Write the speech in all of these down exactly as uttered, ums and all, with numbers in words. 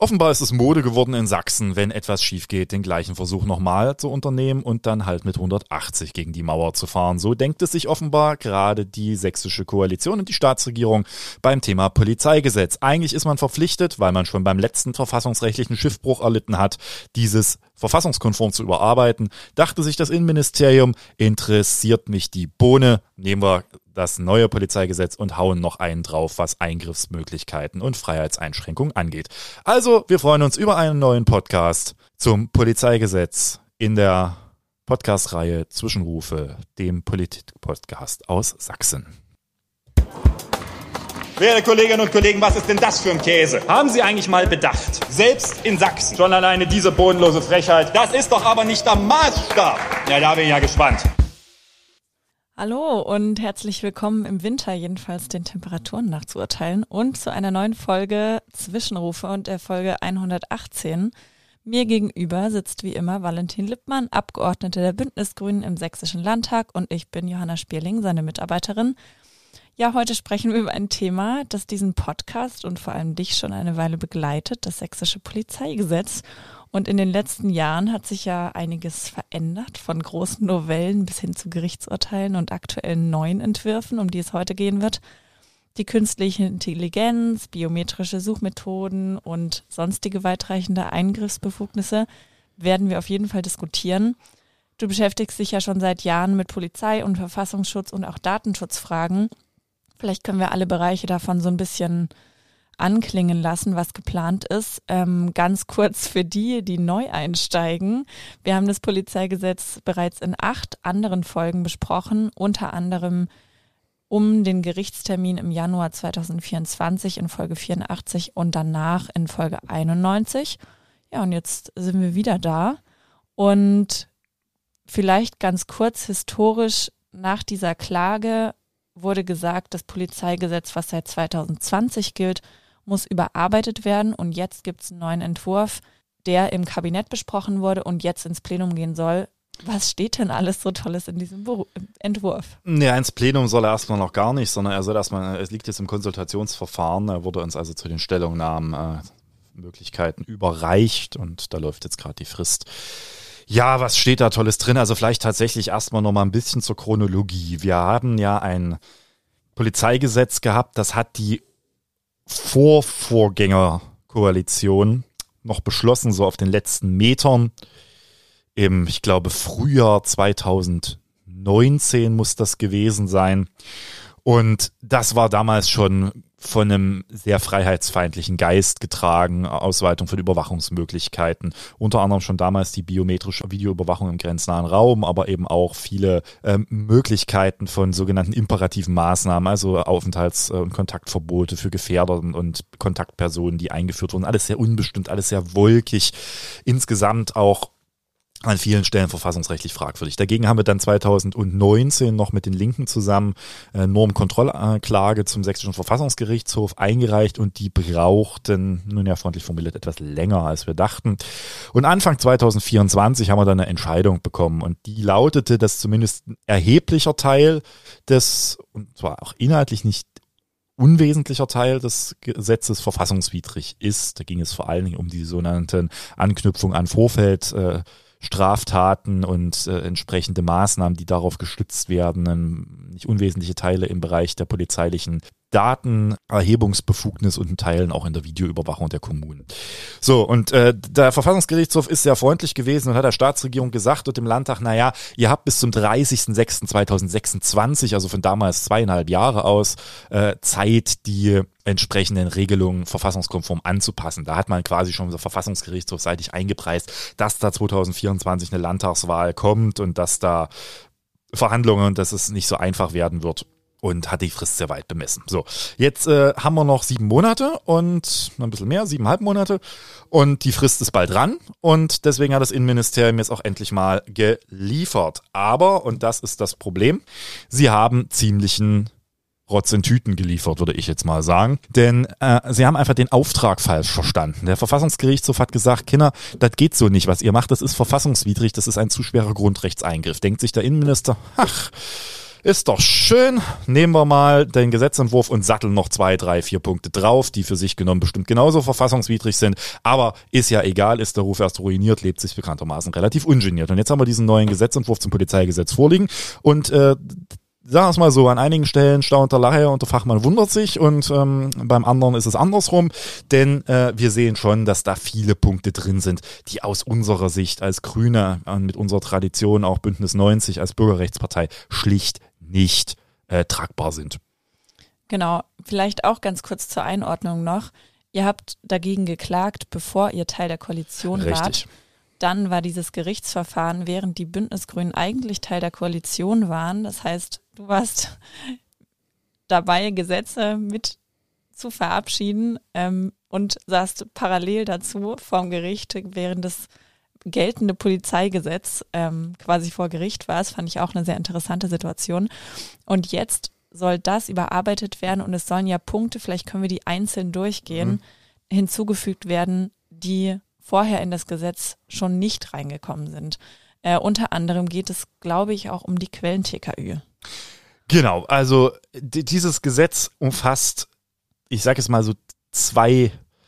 Offenbar ist es Mode geworden in Sachsen, wenn etwas schief geht, den gleichen Versuch nochmal zu unternehmen und dann halt mit hundertachtzig gegen die Mauer zu fahren. So denkt es sich offenbar gerade die sächsische Koalition und die Staatsregierung beim Thema Polizeigesetz. Eigentlich ist man verpflichtet, weil man schon beim letzten verfassungsrechtlichen Schiffbruch erlitten hat, dieses verfassungskonform zu überarbeiten. Dachte sich das Innenministerium, interessiert mich die Bohne, nehmen wir das neue Polizeigesetz und hauen noch einen drauf, was Eingriffsmöglichkeiten und Freiheitseinschränkungen angeht. Also, wir freuen uns über einen neuen Podcast zum Polizeigesetz in der Podcast-Reihe Zwischenrufe, dem Politik-Podcast aus Sachsen. Werte Kolleginnen und Kollegen, was ist denn das für ein Käse? Haben Sie eigentlich mal bedacht? Selbst in Sachsen, schon alleine diese bodenlose Frechheit, das ist doch aber nicht der Maßstab. Ja, da bin ich ja gespannt. Hallo und herzlich willkommen im Winter, jedenfalls den Temperaturen nach zu urteilen, und zu einer neuen Folge Zwischenrufe und der Folge hundertachtzehn. Mir gegenüber sitzt wie immer Valentin Lippmann, Abgeordnete der Bündnisgrünen im Sächsischen Landtag, und ich bin Johanna Spierling, seine Mitarbeiterin. Ja, heute sprechen wir über ein Thema, das diesen Podcast und vor allem dich schon eine Weile begleitet, das sächsische Polizeigesetz. Und in den letzten Jahren hat sich ja einiges verändert, von großen Novellen bis hin zu Gerichtsurteilen und aktuellen neuen Entwürfen, um die es heute gehen wird. Die künstliche Intelligenz, biometrische Suchmethoden und sonstige weitreichende Eingriffsbefugnisse werden wir auf jeden Fall diskutieren. Du beschäftigst dich ja schon seit Jahren mit Polizei und Verfassungsschutz und auch Datenschutzfragen. Vielleicht können wir alle Bereiche davon so ein bisschen anklingen lassen, was geplant ist. Ähm, ganz kurz für die, die neu einsteigen. Wir haben das Polizeigesetz bereits in acht anderen Folgen besprochen, unter anderem um den Gerichtstermin im Januar zweitausendvierundzwanzig in Folge vierundachtzig und danach in Folge einundneunzig. Ja, und jetzt sind wir wieder da. Und vielleicht ganz kurz historisch, nach dieser Klage wurde gesagt, das Polizeigesetz, was seit zweitausendzwanzig gilt, muss überarbeitet werden, und jetzt gibt es einen neuen Entwurf, der im Kabinett besprochen wurde und jetzt ins Plenum gehen soll. Was steht denn alles so Tolles in diesem Beru- Entwurf? Ja, ins Plenum soll er erstmal noch gar nicht, sondern er soll erstmal, es liegt jetzt im Konsultationsverfahren, er wurde uns also zu den Stellungnahmen äh, Möglichkeiten überreicht und da läuft jetzt gerade die Frist. Ja, was steht da Tolles drin? Also vielleicht tatsächlich erstmal noch mal ein bisschen zur Chronologie. Wir haben ja ein Polizeigesetz gehabt, das hat die Vorvorgängerkoalition noch beschlossen, so auf den letzten Metern. Im, ich glaube, Frühjahr zweitausendneunzehn muss das gewesen sein. Und das war damals schon von einem sehr freiheitsfeindlichen Geist getragen, Ausweitung von Überwachungsmöglichkeiten, unter anderem schon damals die biometrische Videoüberwachung im grenznahen Raum, aber eben auch viele ähm, Möglichkeiten von sogenannten imperativen Maßnahmen, also Aufenthalts- und Kontaktverbote für Gefährder und Kontaktpersonen, die eingeführt wurden. Alles sehr unbestimmt, alles sehr wolkig, insgesamt auch an vielen Stellen verfassungsrechtlich fragwürdig. Dagegen haben wir dann zweitausendneunzehn noch mit den Linken zusammen äh, Normkontrollklage zum Sächsischen Verfassungsgerichtshof eingereicht, und die brauchten, nun ja freundlich formuliert, etwas länger, als wir dachten. Und Anfang zweitausendvierundzwanzig haben wir dann eine Entscheidung bekommen, und die lautete, dass zumindest ein erheblicher Teil des, und zwar auch inhaltlich nicht unwesentlicher Teil des Gesetzes verfassungswidrig ist. Da ging es vor allen Dingen um die sogenannten Anknüpfung an Vorfeld, äh, Straftaten und äh, entsprechende Maßnahmen, die darauf gestützt werden, ähm, nicht unwesentliche Teile im Bereich der polizeilichen Datenerhebungsbefugnis und in Teilen auch in der Videoüberwachung der Kommunen. So, und äh, der Verfassungsgerichtshof ist sehr freundlich gewesen und hat der Staatsregierung gesagt und dem Landtag, naja, ihr habt bis zum dreißigsten sechsten zweitausendsechsundzwanzig, also von damals zweieinhalb Jahre aus, äh, Zeit, die entsprechenden Regelungen verfassungskonform anzupassen. Da hat man quasi schon der Verfassungsgerichtshof seitig eingepreist, dass da zweitausendvierundzwanzig eine Landtagswahl kommt und dass da Verhandlungen und dass es nicht so einfach werden wird. Und hat die Frist sehr weit bemessen. So, jetzt äh, haben wir noch sieben Monate und ein bisschen mehr, siebeneinhalb Monate. Und die Frist ist bald dran. Und deswegen hat das Innenministerium jetzt auch endlich mal geliefert. Aber, und das ist das Problem, sie haben ziemlichen Rotz in Tüten geliefert, würde ich jetzt mal sagen. Denn äh, sie haben einfach den Auftrag falsch verstanden. Der Verfassungsgerichtshof hat gesagt, Kinder, das geht so nicht, was ihr macht, das ist verfassungswidrig, das ist ein zu schwerer Grundrechtseingriff. Denkt sich der Innenminister, ach, Ist doch schön. Nehmen wir mal den Gesetzentwurf und satteln noch zwei, drei, vier Punkte drauf, die für sich genommen bestimmt genauso verfassungswidrig sind. Aber ist ja egal, ist der Ruf erst ruiniert, lebt sich bekanntermaßen relativ ungeniert. Und jetzt haben wir diesen neuen Gesetzentwurf zum Polizeigesetz vorliegen und äh, sagen wir es mal so, an einigen Stellen staunt der Laie und der Fachmann wundert sich und ähm, beim anderen ist es andersrum, denn äh, wir sehen schon, dass da viele Punkte drin sind, die aus unserer Sicht als Grüne und äh, mit unserer Tradition auch Bündnis neunzig als Bürgerrechtspartei schlicht nicht äh, tragbar sind. Genau, vielleicht auch ganz kurz zur Einordnung noch. Ihr habt dagegen geklagt, bevor ihr Teil der Koalition Richtig. wart. Dann war dieses Gerichtsverfahren, während die Bündnisgrünen eigentlich Teil der Koalition waren. Das heißt, du warst dabei, Gesetze mit zu verabschieden ähm, und saßt parallel dazu vorm Gericht, während das geltende Polizeigesetz ähm, quasi vor Gericht war. Das fand ich auch eine sehr interessante Situation. Und jetzt soll das überarbeitet werden und es sollen ja Punkte, vielleicht können wir die einzeln durchgehen, mhm. hinzugefügt werden, die vorher in das Gesetz schon nicht reingekommen sind. Äh, unter anderem geht es, glaube ich, auch um die Quellen-T K Ü. Genau, also d- dieses Gesetz umfasst, ich sage es mal so, zwei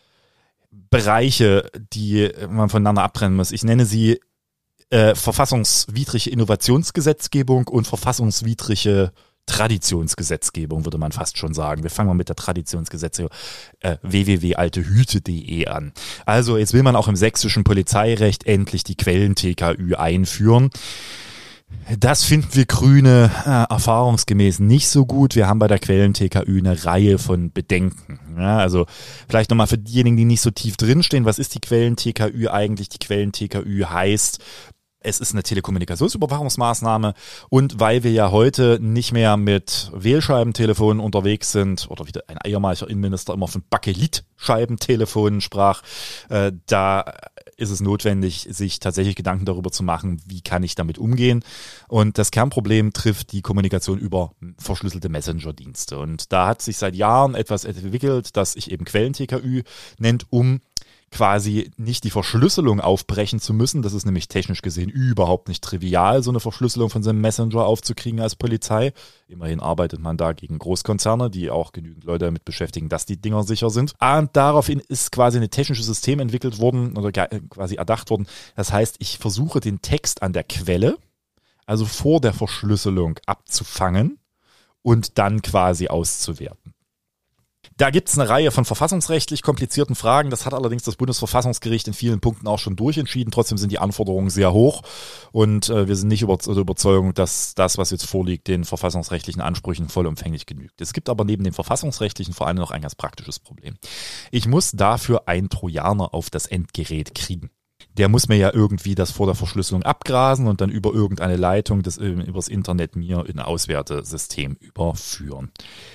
Bereiche, die man voneinander abtrennen muss. Ich nenne sie äh, verfassungswidrige Innovationsgesetzgebung und verfassungswidrige Traditionsgesetzgebung, würde man fast schon sagen. Wir fangen mal mit der Traditionsgesetzgebung äh, w w w punkt alte hüte punkt d e an. Also jetzt will man auch im sächsischen Polizeirecht endlich die Quellen-T K Ü einführen. Das finden wir Grüne äh, erfahrungsgemäß nicht so gut. Wir haben bei der Quellen-T K Ü eine Reihe von Bedenken. Ja, also vielleicht nochmal für diejenigen, die nicht so tief drinstehen, was ist die Quellen-T K Ü eigentlich? Die Quellen-T K Ü heißt, es ist eine Telekommunikationsüberwachungsmaßnahme und weil wir ja heute nicht mehr mit Wählscheibentelefonen unterwegs sind oder wie ein ehemaliger Innenminister immer von Bakelitscheibentelefonen sprach, äh, da ist es notwendig, sich tatsächlich Gedanken darüber zu machen, wie kann ich damit umgehen. Und das Kernproblem trifft die Kommunikation über verschlüsselte Messenger-Dienste. Und da hat sich seit Jahren etwas entwickelt, das sich eben Quellen-T K Ü nennt, um quasi nicht die Verschlüsselung aufbrechen zu müssen. Das ist nämlich technisch gesehen überhaupt nicht trivial, so eine Verschlüsselung von so einem Messenger aufzukriegen als Polizei. Immerhin arbeitet man da gegen Großkonzerne, die auch genügend Leute damit beschäftigen, dass die Dinger sicher sind. Und daraufhin ist quasi ein technisches System entwickelt worden oder quasi erdacht worden. Das heißt, ich versuche den Text an der Quelle, also vor der Verschlüsselung, abzufangen und dann quasi auszuwerten. Da gibt es eine Reihe von verfassungsrechtlich komplizierten Fragen. Das hat allerdings das Bundesverfassungsgericht in vielen Punkten auch schon durchentschieden. Trotzdem sind die Anforderungen sehr hoch und äh, wir sind nicht über, der Überzeugung, dass das, was jetzt vorliegt, den verfassungsrechtlichen Ansprüchen vollumfänglich genügt. Es gibt aber neben dem verfassungsrechtlichen vor allem noch ein ganz praktisches Problem. Ich muss dafür einen Trojaner auf das Endgerät kriegen. Der muss mir ja irgendwie das vor der Verschlüsselung abgrasen und dann über irgendeine Leitung das übers Internet mir in ein Auswertesystem überführen.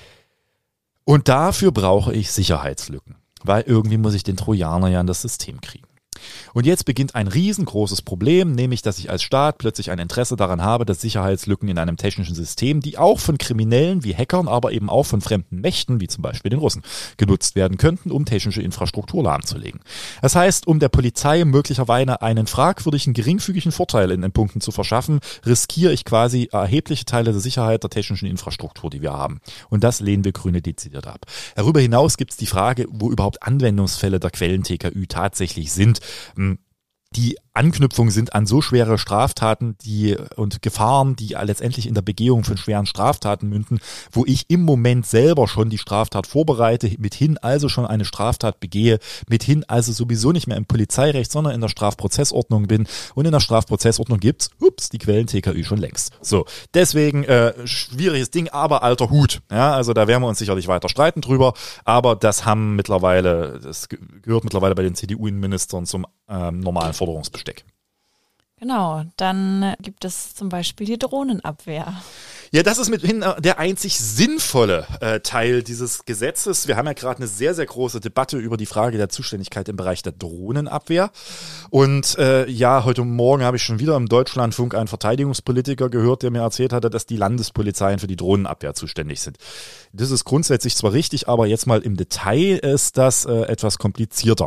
Und dafür brauche ich Sicherheitslücken, weil irgendwie muss ich den Trojaner ja in das System kriegen. Und jetzt beginnt ein riesengroßes Problem, nämlich, dass ich als Staat plötzlich ein Interesse daran habe, dass Sicherheitslücken in einem technischen System, die auch von Kriminellen wie Hackern, aber eben auch von fremden Mächten, wie zum Beispiel den Russen, genutzt werden könnten, um technische Infrastruktur lahmzulegen. Das heißt, um der Polizei möglicherweise einen fragwürdigen, geringfügigen Vorteil in den Punkten zu verschaffen, riskiere ich quasi erhebliche Teile der Sicherheit der technischen Infrastruktur, die wir haben. Und das lehnen wir Grüne dezidiert ab. Darüber hinaus gibt es die Frage, wo überhaupt Anwendungsfälle der Quellen-T K Ü tatsächlich sind. Die Anknüpfung sind an so schwere Straftaten die und Gefahren, die letztendlich in der Begehung von schweren Straftaten münden, wo ich im Moment selber schon die Straftat vorbereite, mithin also schon eine Straftat begehe, mithin also sowieso nicht mehr im Polizeirecht, sondern in der Strafprozessordnung bin. Und in der Strafprozessordnung gibt's, ups, die Quellen-T K Ü schon längst. So, deswegen äh, schwieriges Ding, aber alter Hut. Ja, also da werden wir uns sicherlich weiter streiten drüber, aber das haben mittlerweile, das gehört mittlerweile bei den C D U-Innenministern zum ähm, normalen Forderungsbesteck. Genau, dann gibt es zum Beispiel die Drohnenabwehr. Ja, das ist mithin der einzig sinnvolle äh, Teil dieses Gesetzes. Wir haben ja gerade eine sehr, sehr große Debatte über die Frage der Zuständigkeit im Bereich der Drohnenabwehr. Und äh, ja, heute Morgen habe ich schon wieder im Deutschlandfunk einen Verteidigungspolitiker gehört, der mir erzählt hatte, dass die Landespolizeien für die Drohnenabwehr zuständig sind. Das ist grundsätzlich zwar richtig, aber jetzt mal im Detail ist das äh, etwas komplizierter.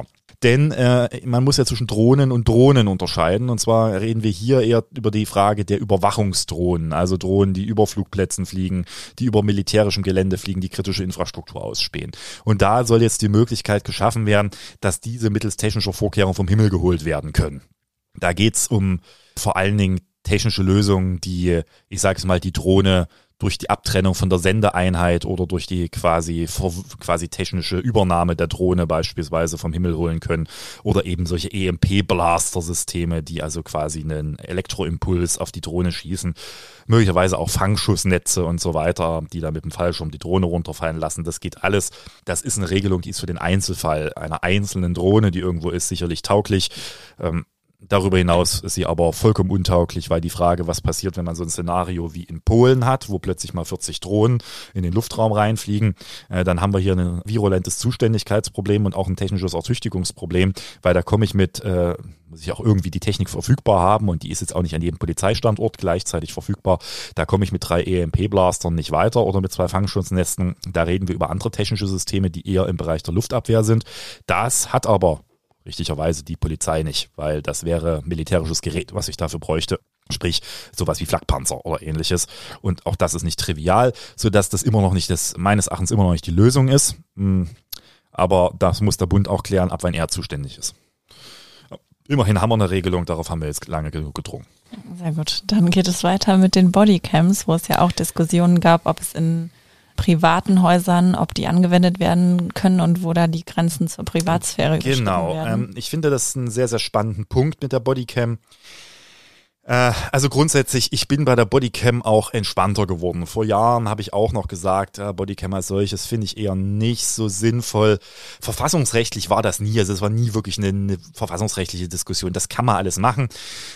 Denn äh, man muss ja zwischen Drohnen und Drohnen unterscheiden. Und zwar reden wir hier eher über die Frage der Überwachungsdrohnen. Also Drohnen, die über Flugplätzen fliegen, die über militärischem Gelände fliegen, die kritische Infrastruktur ausspähen. Und da soll jetzt die Möglichkeit geschaffen werden, dass diese mittels technischer Vorkehrungen vom Himmel geholt werden können. Da geht's um vor allen Dingen technische Lösungen, die, ich sage es mal, die Drohne durch die Abtrennung von der Sendeeinheit oder durch die quasi quasi technische Übernahme der Drohne beispielsweise vom Himmel holen können oder eben solche E M P-Blaster-Systeme, die also quasi einen Elektroimpuls auf die Drohne schießen, möglicherweise auch Fangschussnetze und so weiter, die da mit dem Fallschirm die Drohne runterfallen lassen. Das geht alles. Das ist eine Regelung, die ist für den Einzelfall einer einzelnen Drohne, die irgendwo ist, sicherlich tauglich. Ähm, Darüber hinaus ist sie aber vollkommen untauglich, weil die Frage, was passiert, wenn man so ein Szenario wie in Polen hat, wo plötzlich mal vierzig Drohnen in den Luftraum reinfliegen, äh, dann haben wir hier ein virulentes Zuständigkeitsproblem und auch ein technisches Ertüchtigungsproblem, weil da komme ich mit, äh, muss ich auch irgendwie die Technik verfügbar haben und die ist jetzt auch nicht an jedem Polizeistandort gleichzeitig verfügbar. Da komme ich mit drei E M P-Blastern nicht weiter oder mit zwei Fangschutznetzen. Da reden wir über andere technische Systeme, die eher im Bereich der Luftabwehr sind. Das hat aber richtigerweise die Polizei nicht, weil das wäre militärisches Gerät, was ich dafür bräuchte. Sprich, sowas wie Flakpanzer oder ähnliches. Und auch das ist nicht trivial, sodass das immer noch nicht, das meines Erachtens immer noch nicht die Lösung ist. Aber das muss der Bund auch klären, ab wann er zuständig ist. Immerhin haben wir eine Regelung, darauf haben wir jetzt lange genug gedrungen. Sehr gut. Dann geht es weiter mit den Bodycams, wo es ja auch Diskussionen gab, ob es in privaten Häusern, ob die angewendet werden können und wo da die Grenzen zur Privatsphäre überschritten werden. Genau, ähm, ich finde das einen sehr, sehr spannenden Punkt mit der Bodycam. Also grundsätzlich, ich bin bei der Bodycam auch entspannter geworden. Vor Jahren habe ich auch noch gesagt, ja, Bodycam als solches finde ich eher nicht so sinnvoll. Verfassungsrechtlich war das nie, also es war nie wirklich eine, eine verfassungsrechtliche Diskussion. Das kann man alles machen.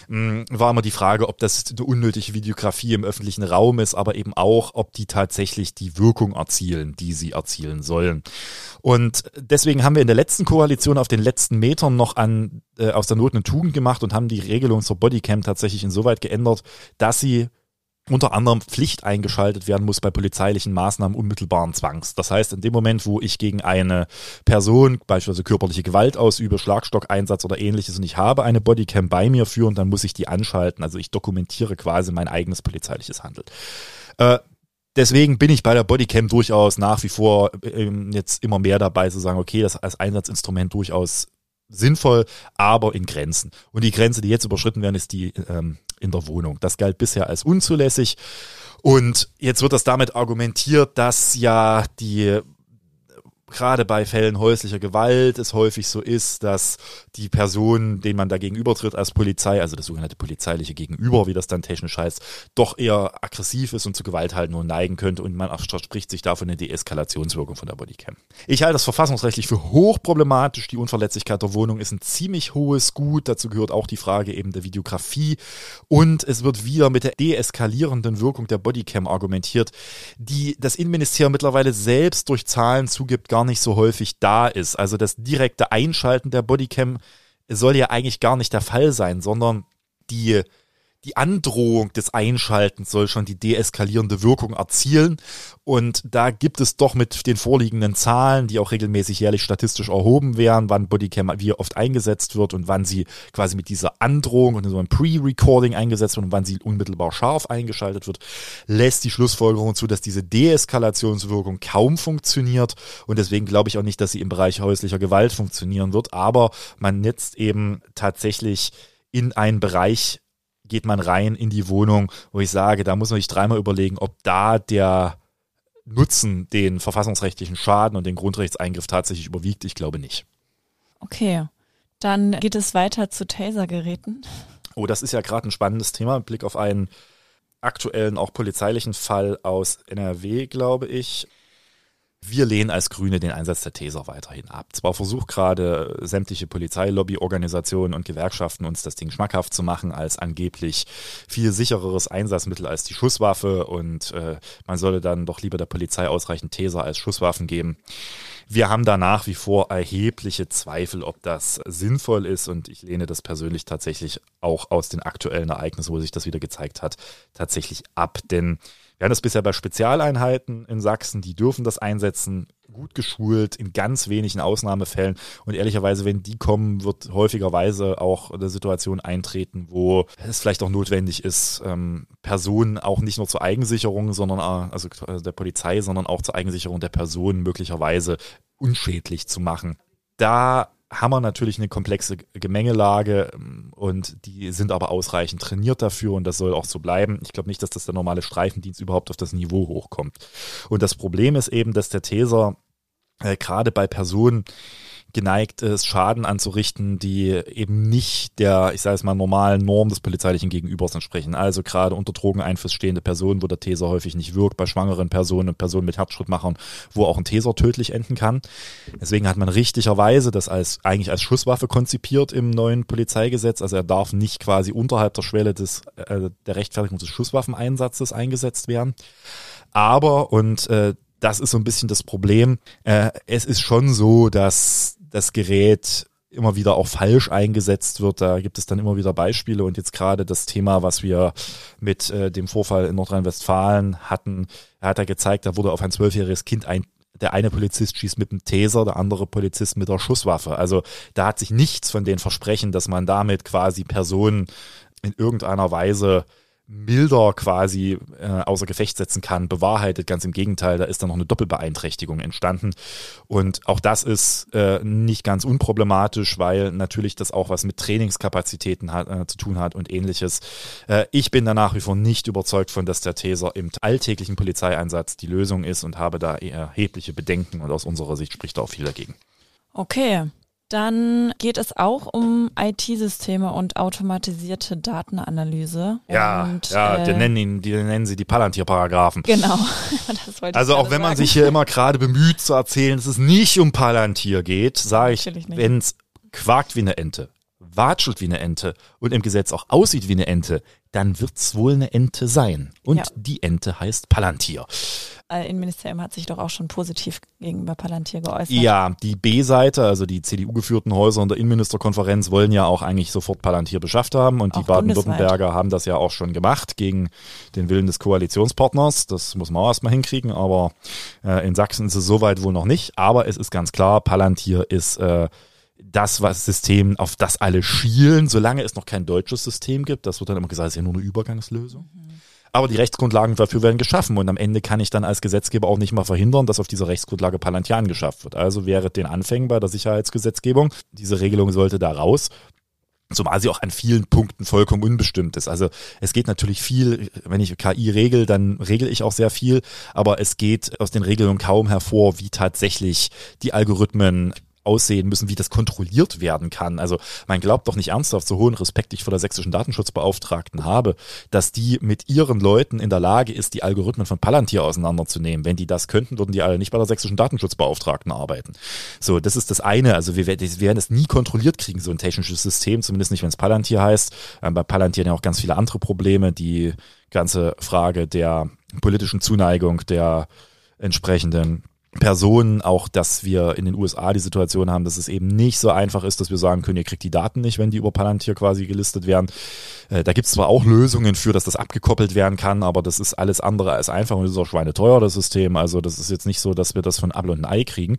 War immer die Frage, ob das eine unnötige Videografie im öffentlichen Raum ist, aber eben auch, ob die tatsächlich die Wirkung erzielen, die sie erzielen sollen. Und deswegen haben wir in der letzten Koalition auf den letzten Metern noch an äh, aus der Not eine Tugend gemacht und haben die Regelung zur Bodycam tatsächlich insoweit geändert, dass sie unter anderem Pflicht eingeschaltet werden muss bei polizeilichen Maßnahmen unmittelbaren Zwangs. Das heißt, in dem Moment, wo ich gegen eine Person beispielsweise körperliche Gewalt ausübe, Schlagstockeinsatz oder ähnliches und ich habe eine Bodycam bei mir führen, dann muss ich die anschalten. Also ich dokumentiere quasi mein eigenes polizeiliches Handeln. Äh, Deswegen bin ich bei der Bodycam durchaus nach wie vor ähm, jetzt immer mehr dabei zu sagen, okay, das als Einsatzinstrument durchaus sinnvoll, aber in Grenzen. Und die Grenze, die jetzt überschritten werden, ist die ähm, in der Wohnung. Das galt bisher als unzulässig. Und jetzt wird das damit argumentiert, dass ja die gerade bei Fällen häuslicher Gewalt es häufig so ist, dass die Person, denen man da gegenübertritt als Polizei, also das sogenannte polizeiliche Gegenüber, wie das dann technisch heißt, doch eher aggressiv ist und zu Gewalthandlungen neigen könnte und man verspricht sich davon eine Deeskalationswirkung von der Bodycam. Ich halte das verfassungsrechtlich für hochproblematisch. Die Unverletzlichkeit der Wohnung ist ein ziemlich hohes Gut. Dazu gehört auch die Frage eben der Videografie und es wird wieder mit der deeskalierenden Wirkung der Bodycam argumentiert, die das Innenministerium mittlerweile selbst durch Zahlen zugibt, gar nicht so häufig da ist. Also das direkte Einschalten der Bodycam soll ja eigentlich gar nicht der Fall sein, sondern die, die Androhung des Einschaltens soll schon die deeskalierende Wirkung erzielen. Und da gibt es doch mit den vorliegenden Zahlen, die auch regelmäßig jährlich statistisch erhoben werden, wann Bodycam wie oft eingesetzt wird und wann sie quasi mit dieser Androhung und so einem Pre-Recording eingesetzt wird und wann sie unmittelbar scharf eingeschaltet wird, lässt die Schlussfolgerung zu, dass diese Deeskalationswirkung kaum funktioniert. Und deswegen glaube ich auch nicht, dass sie im Bereich häuslicher Gewalt funktionieren wird. Aber man netzt eben tatsächlich in einen Bereich, geht man rein in die Wohnung, wo ich sage, da muss man sich dreimal überlegen, ob da der Nutzen den verfassungsrechtlichen Schaden und den Grundrechtseingriff tatsächlich überwiegt. Ich glaube nicht. Okay, dann geht es weiter zu Tasergeräten. Oh, das ist ja gerade ein spannendes Thema mit Blick auf einen aktuellen, auch polizeilichen Fall aus N R W, glaube ich. Wir lehnen als Grüne den Einsatz der Taser weiterhin ab. Zwar versucht gerade sämtliche Polizeilobbyorganisationen und Gewerkschaften uns das Ding schmackhaft zu machen als angeblich viel sichereres Einsatzmittel als die Schusswaffe und äh, man solle dann doch lieber der Polizei ausreichend Taser als Schusswaffen geben. Wir haben da nach wie vor erhebliche Zweifel, ob das sinnvoll ist und ich lehne das persönlich tatsächlich auch aus den aktuellen Ereignissen, wo sich das wieder gezeigt hat, tatsächlich ab. Denn Wir haben das bisher bei Spezialeinheiten in Sachsen, die dürfen das einsetzen, gut geschult, in ganz wenigen Ausnahmefällen. Und ehrlicherweise, wenn die kommen, wird häufigerweise auch eine Situation eintreten, wo es vielleicht auch notwendig ist, ähm, Personen auch nicht nur zur Eigensicherung, sondern äh, also der Polizei, sondern auch zur Eigensicherung der Personen möglicherweise unschädlich zu machen. Da haben wir natürlich eine komplexe Gemengelage und die sind aber ausreichend trainiert dafür und das soll auch so bleiben. Ich glaube nicht, dass das der normale Streifendienst überhaupt auf das Niveau hochkommt. Und das Problem ist eben, dass der Taser äh, gerade bei Personen geneigt ist, Schaden anzurichten, die eben nicht der, ich sage es mal, normalen Norm des polizeilichen Gegenübers entsprechen. Also gerade unter Drogeneinfluss stehende Personen, wo der Taser häufig nicht wirkt, bei schwangeren Personen und Personen mit Herzschrittmachern, wo auch ein Taser tödlich enden kann. Deswegen hat man richtigerweise das als eigentlich als Schusswaffe konzipiert im neuen Polizeigesetz. Also er darf nicht quasi unterhalb der Schwelle des äh, der Rechtfertigung des Schusswaffeneinsatzes eingesetzt werden. Aber, und äh, das ist so ein bisschen das Problem, äh, es ist schon so, dass das Gerät immer wieder auch falsch eingesetzt wird. Da gibt es dann immer wieder Beispiele und jetzt gerade das Thema, was wir mit äh, dem Vorfall in Nordrhein-Westfalen hatten, er hat ja gezeigt, da wurde auf ein zwölfjähriges Kind ein der eine Polizist schießt mit dem Taser, der andere Polizist mit der Schusswaffe. Also da hat sich nichts von den Versprechen, dass man damit quasi Personen in irgendeiner Weise milder quasi äh, außer Gefecht setzen kann, bewahrheitet. Ganz im Gegenteil, da ist dann noch eine Doppelbeeinträchtigung entstanden. Und auch das ist äh, nicht ganz unproblematisch, weil natürlich das auch was mit Trainingskapazitäten hat, äh, zu tun hat und ähnliches. Äh, ich bin da nach wie vor nicht überzeugt von, dass der Taser im alltäglichen Polizeieinsatz die Lösung ist und habe da erhebliche Bedenken und aus unserer Sicht spricht da auch viel dagegen. Okay. Dann geht es auch um I T-Systeme und automatisierte Datenanalyse. Ja, und, ja, äh, die nennen ihn, die nennen sie die Palantir-Paragraphen. Genau. Das wollte also ich auch wenn man sagen. sich hier immer gerade bemüht zu erzählen, dass es nicht um Palantir geht, sage ich, Natürlich nicht. wenn es quakt wie eine Ente, watschelt wie eine Ente und im Gesetz auch aussieht wie eine Ente, dann wird es wohl eine Ente sein. Und Ja. die Ente heißt Palantir. Das Innenministerium hat sich doch auch schon positiv gegenüber Palantir geäußert. Ja, die B-Seite, also die C D U-geführten Häuser und der Innenministerkonferenz wollen ja auch eigentlich sofort Palantir beschafft haben und Auch die Baden-Württemberger haben das ja auch schon gemacht gegen den Willen des Koalitionspartners. Das muss man auch erstmal hinkriegen, aber äh, in Sachsen ist es soweit wohl noch nicht. Aber es ist ganz klar, Palantir ist äh, das was System, auf das alle schielen, solange es noch kein deutsches System gibt. Das wird dann immer gesagt, es ist ja nur eine Übergangslösung. Mhm. Aber die Rechtsgrundlagen dafür werden geschaffen und am Ende kann ich dann als Gesetzgeber auch nicht mal verhindern, dass auf dieser Rechtsgrundlage Palantir angeschafft wird. Also wäre den Anfängen bei der Sicherheitsgesetzgebung, diese Regelung sollte da raus. Zumal sie auch an vielen Punkten vollkommen unbestimmt ist. Also es geht natürlich viel, wenn ich K I regel, dann regel ich auch sehr viel, aber es geht aus den Regelungen kaum hervor, wie tatsächlich die Algorithmen aussehen müssen, wie das kontrolliert werden kann. Also man glaubt doch nicht ernsthaft, so hohen Respekt ich vor der sächsischen Datenschutzbeauftragten habe, dass die mit ihren Leuten in der Lage ist, die Algorithmen von Palantir auseinanderzunehmen. Wenn die das könnten, würden die alle nicht bei der sächsischen Datenschutzbeauftragten arbeiten. So, das ist das eine. Also wir, wir werden es nie kontrolliert kriegen, so ein technisches System, zumindest nicht, wenn es Palantir heißt. Ähm, bei Palantir ja auch ganz viele andere Probleme. Die ganze Frage der politischen Zuneigung der entsprechenden Personen, auch dass wir in den U S A die Situation haben, dass es eben nicht so einfach ist, dass wir sagen können, ihr kriegt die Daten nicht, wenn die über Palantir quasi gelistet werden. Äh, da gibt es zwar auch Lösungen für, dass das abgekoppelt werden kann, aber das ist alles andere als einfach und es ist auch schweineteuer, das System. Also das ist jetzt nicht so, dass wir das von Apfel und ein Ei kriegen.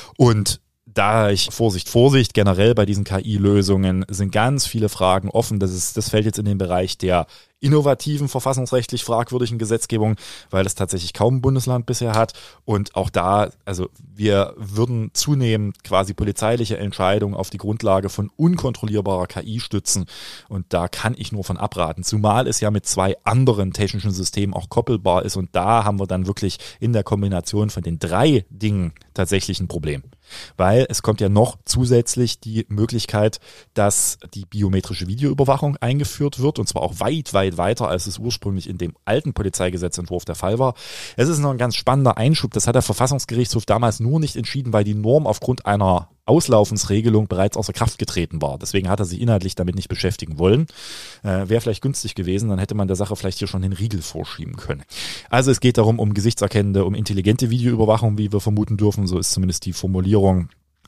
Und da ich, Vorsicht, Vorsicht, generell bei diesen K I-Lösungen sind ganz viele Fragen offen. Das ist, das fällt jetzt in den Bereich der innovativen, verfassungsrechtlich fragwürdigen Gesetzgebung, weil es tatsächlich kaum ein Bundesland bisher hat. Und auch da, also wir würden zunehmend quasi polizeiliche Entscheidungen auf die Grundlage von unkontrollierbarer K I stützen. Und da kann ich nur von abraten. Zumal es ja mit zwei anderen technischen Systemen auch koppelbar ist. Und da haben wir dann wirklich in der Kombination von den drei Dingen tatsächlich ein Problem. Weil es kommt ja noch zusätzlich die Möglichkeit, dass die biometrische Videoüberwachung eingeführt wird und zwar auch weit, weit weiter, als es ursprünglich in dem alten Polizeigesetzentwurf der Fall war. Es ist noch ein ganz spannender Einschub, das hat der Verfassungsgerichtshof damals nur nicht entschieden, weil die Norm aufgrund einer Auslaufensregelung bereits außer Kraft getreten war. Deswegen hat er sich inhaltlich damit nicht beschäftigen wollen. Äh, wäre vielleicht günstig gewesen, dann hätte man der Sache vielleicht hier schon den Riegel vorschieben können. Also es geht darum, um gesichtserkennende, um intelligente Videoüberwachung, wie wir vermuten dürfen. So ist zumindest die Formulierung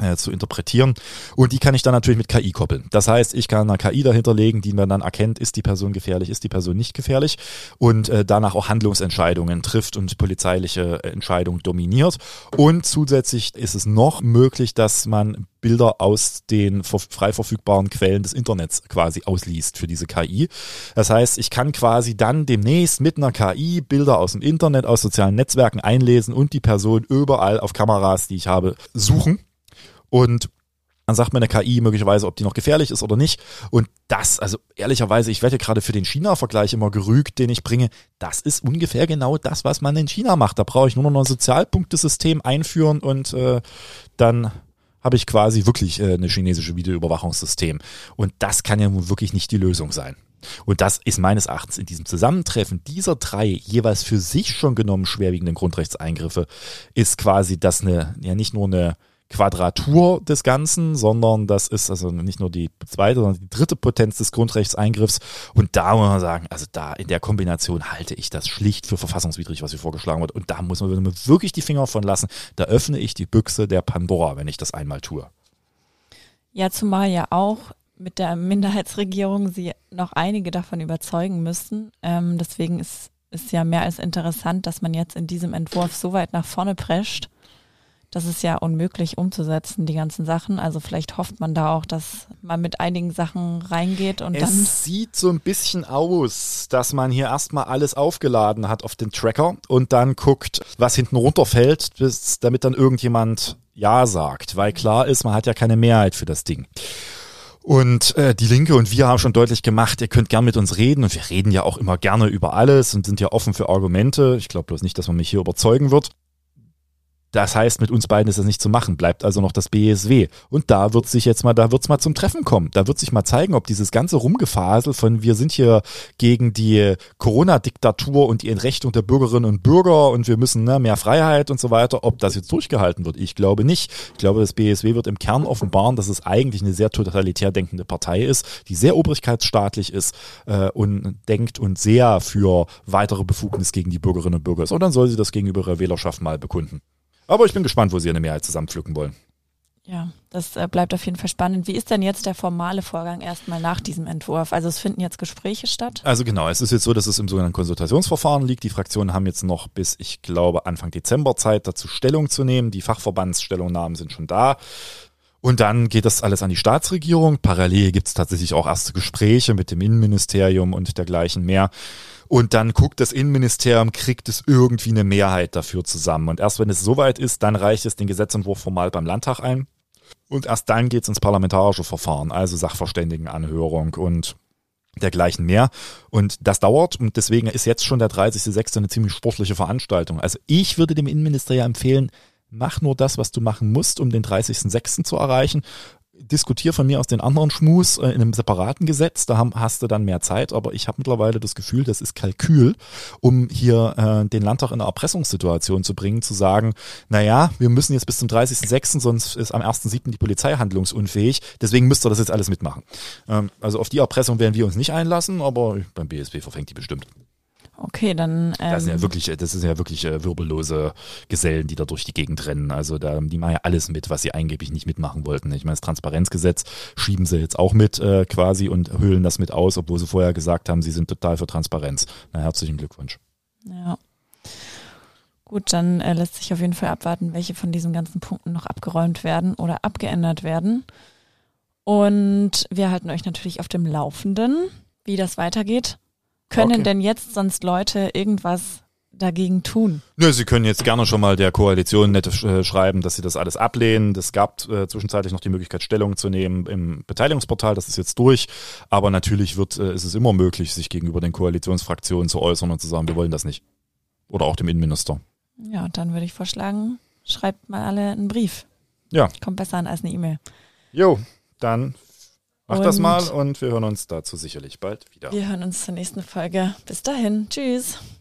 äh, zu interpretieren. Und die kann ich dann natürlich mit K I koppeln. Das heißt, ich kann eine K I dahinterlegen, die mir dann erkennt, ist die Person gefährlich, ist die Person nicht gefährlich und äh, danach auch Handlungsentscheidungen trifft und polizeiliche Entscheidungen dominiert. Und zusätzlich ist es noch möglich, dass man Bilder aus den frei verfügbaren Quellen des Internets quasi ausliest für diese K I. Das heißt, ich kann quasi dann demnächst mit einer K I Bilder aus dem Internet, aus sozialen Netzwerken einlesen und die Person überall auf Kameras, die ich habe, suchen. Und dann sagt mir eine K I möglicherweise, ob die noch gefährlich ist oder nicht. Und das, also ehrlicherweise, ich werde gerade für den China-Vergleich immer gerügt, den ich bringe. Das ist ungefähr genau das, was man in China macht. Da brauche ich nur noch ein Sozialpunktesystem einführen und äh, dann habe ich quasi wirklich äh, eine chinesische Videoüberwachungssystem. Und das kann ja nun wirklich nicht die Lösung sein. Und das ist meines Erachtens in diesem Zusammentreffen dieser drei jeweils für sich schon genommen schwerwiegenden Grundrechtseingriffe ist quasi das eine, ja nicht nur eine Quadratur des Ganzen, sondern das ist also nicht nur die zweite, sondern die dritte Potenz des Grundrechtseingriffs. Und da muss man sagen, also da in der Kombination halte ich das schlicht für verfassungswidrig, was hier vorgeschlagen wird. Und da muss man wirklich die Finger von lassen. Da öffne ich die Büchse der Pandora, wenn ich das einmal tue. Ja, zumal ja auch mit der Minderheitsregierung sie noch einige davon überzeugen müssten. Ähm, deswegen ist es ja mehr als interessant, dass man jetzt in diesem Entwurf so weit nach vorne prescht. Das ist ja unmöglich umzusetzen, die ganzen Sachen. Also vielleicht hofft man da auch, dass man mit einigen Sachen reingeht und es dann... Es sieht so ein bisschen aus, dass man hier erstmal alles aufgeladen hat auf den Tracker und dann guckt, was hinten runterfällt, bis, damit dann irgendjemand Ja sagt. Weil klar ist, man hat ja keine Mehrheit für das Ding. Und äh, die Linke und wir haben schon deutlich gemacht, ihr könnt gern mit uns reden und wir reden ja auch immer gerne über alles und sind ja offen für Argumente. Ich glaube bloß nicht, dass man mich hier überzeugen wird. Das heißt, mit uns beiden ist das nicht zu machen, bleibt also noch das B S W. Und da wird sich jetzt mal, da wird's mal zum Treffen kommen. Da wird sich mal zeigen, ob dieses ganze Rumgefasel von wir sind hier gegen die Corona-Diktatur und die Entrechtung der Bürgerinnen und Bürger und wir müssen ne, mehr Freiheit und so weiter, ob das jetzt durchgehalten wird. Ich glaube nicht. Ich glaube, das B S W wird im Kern offenbaren, dass es eigentlich eine sehr totalitär denkende Partei ist, die sehr obrigkeitsstaatlich ist äh, und denkt und sehr für weitere Befugnis gegen die Bürgerinnen und Bürger ist. Und dann soll sie das gegenüber ihrer Wählerschaft mal bekunden. Aber ich bin gespannt, wo sie eine Mehrheit zusammenpflücken wollen. Ja, das äh, bleibt auf jeden Fall spannend. Wie ist denn jetzt der formale Vorgang erstmal nach diesem Entwurf? Also es finden jetzt Gespräche statt? Also genau, es ist jetzt so, dass es im sogenannten Konsultationsverfahren liegt. Die Fraktionen haben jetzt noch bis, ich glaube, Anfang Dezember Zeit, dazu Stellung zu nehmen. Die Fachverbandsstellungnahmen sind schon da. Und dann geht das alles an die Staatsregierung. Parallel gibt es tatsächlich auch erste Gespräche mit dem Innenministerium und dergleichen mehr. Und dann guckt das Innenministerium, kriegt es irgendwie eine Mehrheit dafür zusammen. Und erst wenn es soweit ist, dann reicht es den Gesetzentwurf formal beim Landtag ein. Und erst dann geht es ins parlamentarische Verfahren, also Sachverständigenanhörung und dergleichen mehr. Und das dauert und deswegen ist jetzt schon der dreißigster sechste eine ziemlich sportliche Veranstaltung. Also ich würde dem Innenminister ja empfehlen, mach nur das, was du machen musst, um den dreißigsten sechsten zu erreichen. Diskutier von mir aus den anderen Schmus äh, in einem separaten Gesetz, da haben, hast du dann mehr Zeit, aber ich habe mittlerweile das Gefühl, das ist Kalkül, um hier äh, den Landtag in eine Erpressungssituation zu bringen, zu sagen, naja, wir müssen jetzt bis zum dreißigsten sechsten, sonst ist am ersten siebten die Polizei handlungsunfähig, deswegen müsst ihr das jetzt alles mitmachen. Ähm, also auf die Erpressung werden wir uns nicht einlassen, aber beim B S W verfängt die bestimmt. Okay, dann. Ähm das sind ja wirklich, das sind ja wirklich äh, wirbellose Gesellen, die da durch die Gegend rennen. Also da, die machen ja alles mit, was sie angeblich nicht mitmachen wollten. Ich meine, das Transparenzgesetz schieben sie jetzt auch mit äh, quasi und hüllen das mit aus, obwohl sie vorher gesagt haben, sie sind total für Transparenz. Na, herzlichen Glückwunsch. Ja. Gut, dann äh, lässt sich auf jeden Fall abwarten, welche von diesen ganzen Punkten noch abgeräumt werden oder abgeändert werden. Und wir halten euch natürlich auf dem Laufenden, wie das weitergeht. Können okay. denn jetzt sonst Leute irgendwas dagegen tun? Nö, sie können jetzt gerne schon mal der Koalition nett äh, schreiben, dass sie das alles ablehnen. Es gab äh, zwischenzeitlich noch die Möglichkeit, Stellung zu nehmen im Beteiligungsportal. Das ist jetzt durch. Aber natürlich wird, äh, ist es immer möglich, sich gegenüber den Koalitionsfraktionen zu äußern und zu sagen, wir wollen das nicht. Oder auch dem Innenminister. Ja, dann würde ich vorschlagen, schreibt mal alle einen Brief. Ja. Kommt besser an als eine E-Mail. Jo, dann mach und das mal und wir hören uns dazu sicherlich bald wieder. Wir hören uns zur nächsten Folge. Bis dahin. Tschüss.